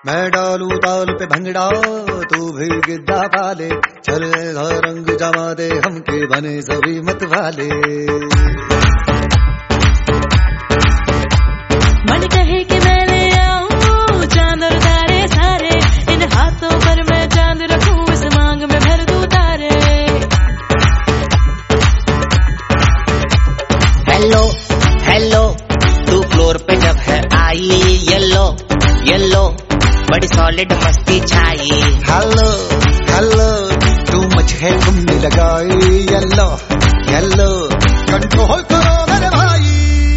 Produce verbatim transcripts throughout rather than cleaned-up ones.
मैं डालू ताल पे भंगड़ा तू भी गिद्दा पाले, चलेगा रंग जमा दे हमके बने सभी मत वाले। मन कहे कि मैं ले आऊं चांद और तारे सारे, इन हाथों पर मैं चांद रखूं, इस मांग में भर दूं तारे। हेलो हेलो तू फ्लोर पे जब है आई, येलो येलो बड़ी सॉलिड मस्ती छाई। हेलो हेलो तू मच है तुमने लगाई, येलो येलो कंट्रोल करो मेरे भाई।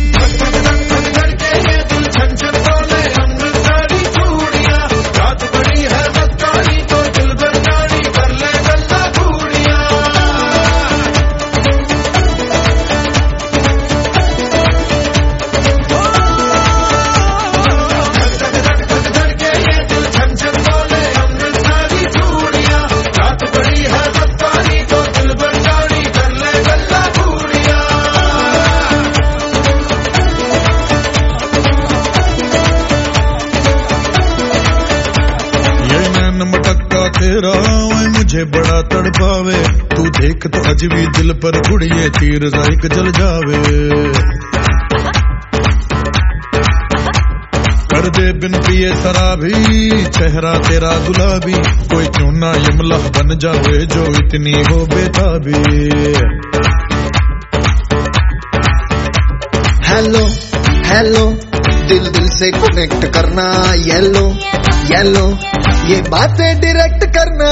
तेरा मुझे बड़ा तड़पावे, तू देख तो अजबी दिल पर गुड़िए तीर जायक जल जावे। कर दे बिन पिए शराबी चेहरा तेरा गुलाबी, कोई क्यों ना यमला बन जावे जो इतनी हो बेताबी। हेलो हेलो दिल दिल से कनेक्ट करना, येलो येलो ये बातें डायरेक्ट करना।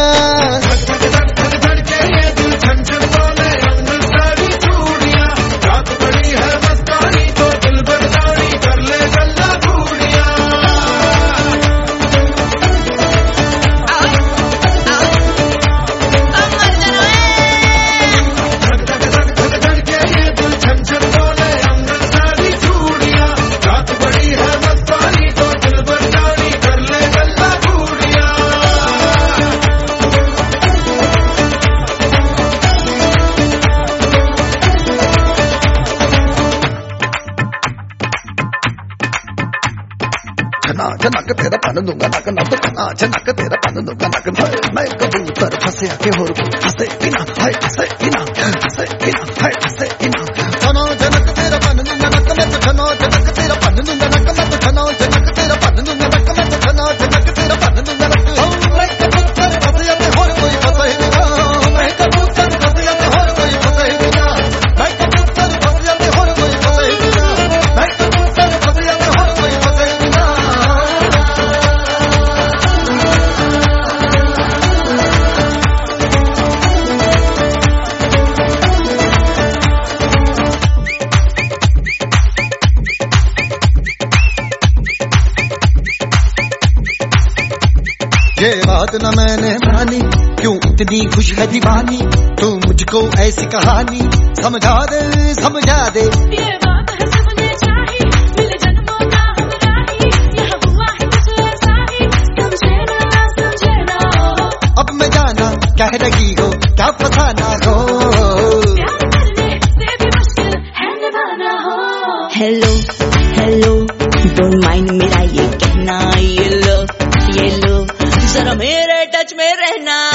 नक तेरा पान दूंगा नक नक नाच नक तेरा पान दूंगा नक। मैं कबूतर फंसे आके और फंसे बिना हाय फंसे बिना फंसे बिना हाय फंसे बिना। छनो जनक तेरा पान दूंगा नक में तो छनो जनक तेरा पान दूंगा नक में तो छनो जनक तेरा पान दूंगा नक में तो छनो जनक तेरा पान दूंगा नक। मैं कबूतर फंसे आके और कोई फंसे बिना, मैं कबूतर फंसे आके और कोई फंसे बिना, मैं कबूतर फंसे आके और कोई फंसे बिना, मैं कबूतर फंसे आके और कोई फंसे बिना। ये बात न मैंने मानी, क्यों इतनी खुश है दीवानी, तू मुझको ऐसी कहानी समझा दे समझा दे। ये बात है सबने चाही, मिले जन्मों का हमराही, यहाँ हुआ है कुछ ऐसा ही, समझे ना समझे ना। अब मैं जाना कह रही हो क्या फसाना हो, प्यार करने से भी मुश्किल है निभाना हो। हेलो हेलो डोंट माइंड मेरा ये कहना, ये लो ये लो जरा मेरे टच में रहना।